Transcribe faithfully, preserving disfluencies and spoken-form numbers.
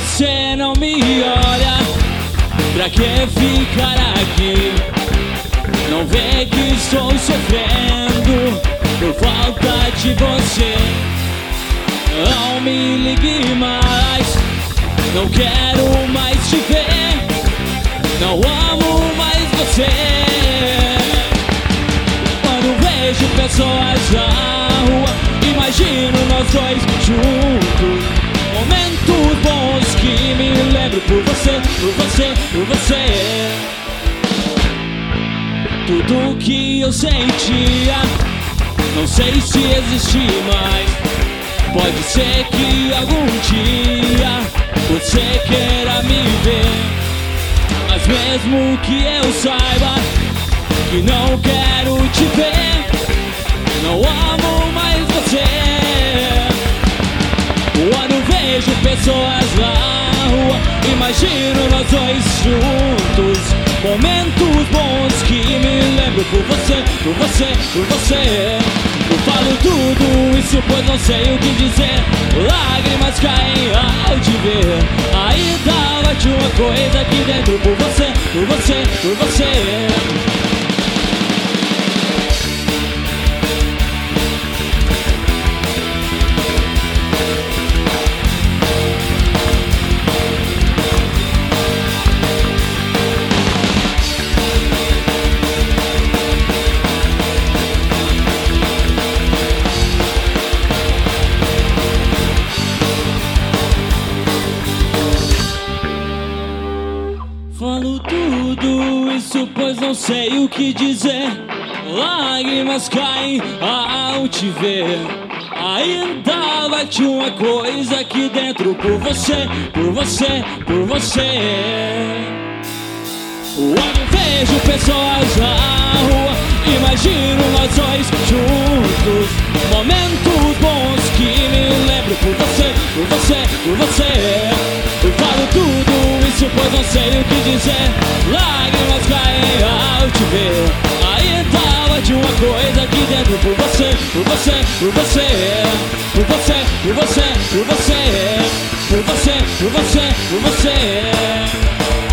você não me olha, pra que ficar aqui? Não vê que estou sofrendo por falta de você. Não me ligue mais, não quero mais te ver, não amo mais você. Quando vejo pessoas na rua, imagino nós dois juntos. Momentos bons que me lembro por você, por você, por você. Tudo que eu sentia, não sei se existe mais. Pode ser que algum dia você queira me ver, mas mesmo que eu saiba que não quero te ver, não amo mais você. Quando vejo pessoas na rua, imagino nós dois juntos. Momentos bons que me lembro por você, por você, por você. Eu falo tudo isso pois não sei o que dizer. Lágrimas caem ao te ver. Ainda bate uma coisa aqui dentro por você, por você, por você. Falo tudo isso pois não sei o que dizer. Lágrimas caem ao te ver. Ainda bate uma coisa aqui dentro por você, por você, por você. Quando vejo pessoas na rua, imagino nós dois juntos. Momentos bons que me lembro por você, por você, por você. Eu falo tudo isso pois não sei o que dizer. Lágrimas caem ao te ver. Ainda bate uma coisa aqui dentro por você, por você, por você. Por você, por você, por você. Por você, por você, por você.